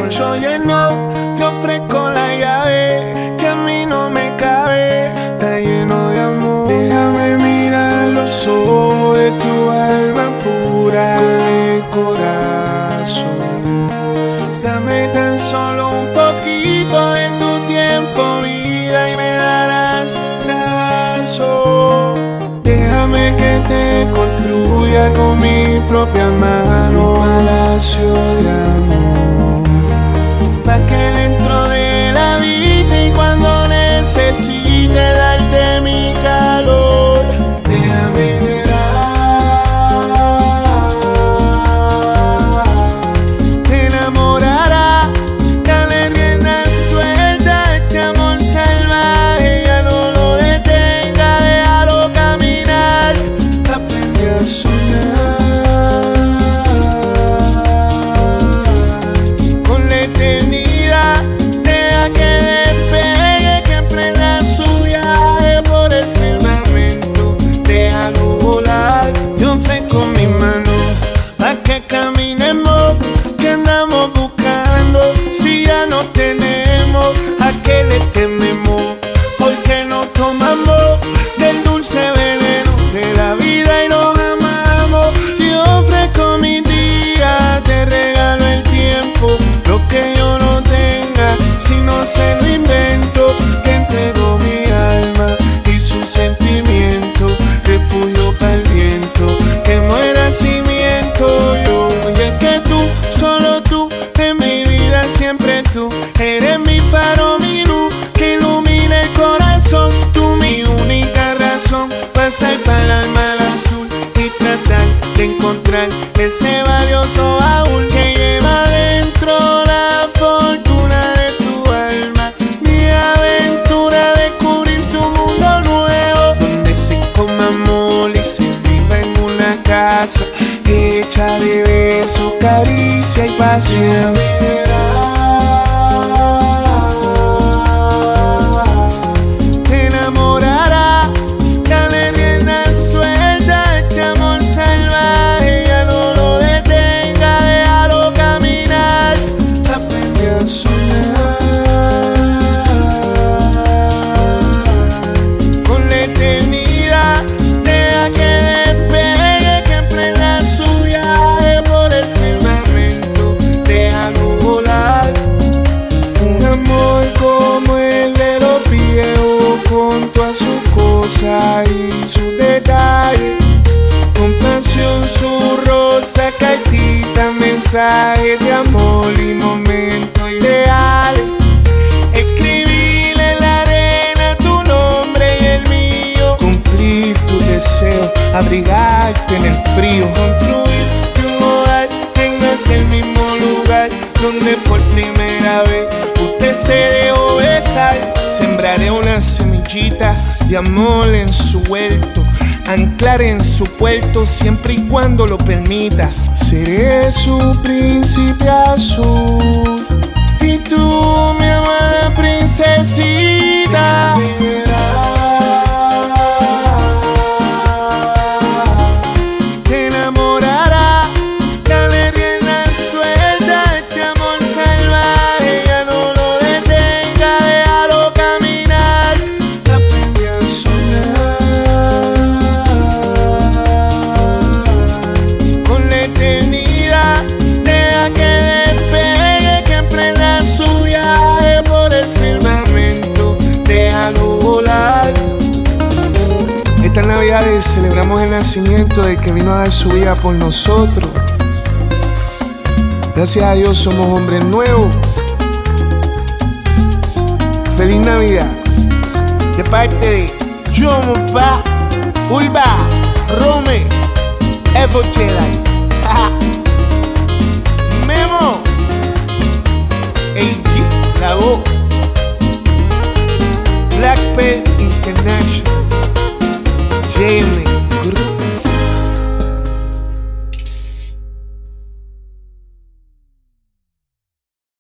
pecho lleno, te ofrezco la llave que a mí no me cabe. Está lleno de amor. Déjame mirar los ojos de tu alma pura de corazón. Dame tan solo un poquito de tu tiempo, vida, y me darás razón. Déjame que te construya con mi propia mano un palacio de amor, pa' que dentro de la vida y cuando necesite darte mi calor, déjame llegar. Te enamorará, dale rienda suelta a este amor salvaje, ya no lo detenga, déjalo caminar, aprende a soñar con la eternidad. Deja que despegue, que emprenda su viaje por el firmamento, déjalo volar. Yo ofrezco mi mano pa' que caminemos, que andamos buscando si ya no tenemos a qué le tememos, porque no tomamos del dulce veneno de la vida y nos amamos. Yo ofrezco mi día, te regalo el tiempo, lo que yo no tenga, si no se lo invento. Te entrego mi alma y su sentimiento, refugio para el viento, que muera si miento yo. Y es que tú, solo tú, en mi vida siempre tú, eres mi faro, mi luz, que ilumina el corazón. Tú mi única razón, pasar para el alma al azul y tratar de encontrar ese valioso baúl que lleva dentro la fortuna de tu alma. Mi aventura, descubrir tu mundo nuevo, donde se coma amor y se viva en una casa hecha de besos, caricia y pasión. Te enamorará, dale rienda suelta a este amor salvaje, ya no lo detenga, déjalo caminar, aprende a soñar con la eternidad. Deja que despegue, que emprenda su viaje por el firmamento, déjalo volar. Un amor como el de los viejos, con todas sus cosas y sus detalles, con pasión su rosa, cartita, mensajes de amor y momentos ideales. Escribirle en la arena tu nombre y el mío, cumplir tus deseos, abrigarte en el frío, construir un hogar en aquel mismo lugar donde por primera vez usted se dejó besar. Sembraré una semillita de amor en su huerto, anclar en su puerto siempre y cuando lo permita. Seré su príncipe azul y tú mi amada princesita. Te enamorará, dale rienda suelta a este amor salvaje, ya no lo detenga, déjalo caminar, aprende a soñar con la eternidad. Deja que despegue, que emprenda su viaje por el firmamento, déjalo volar. Esta Navidad celebramos el nacimiento del que vino a dar su vida por nosotros. Gracias a Dios somos hombres nuevos. Feliz Navidad de parte de Jomo Pa, Ulva, Rome, Evo Jedis, Memo, AG, La Voz, Black Pearl International, Jamie.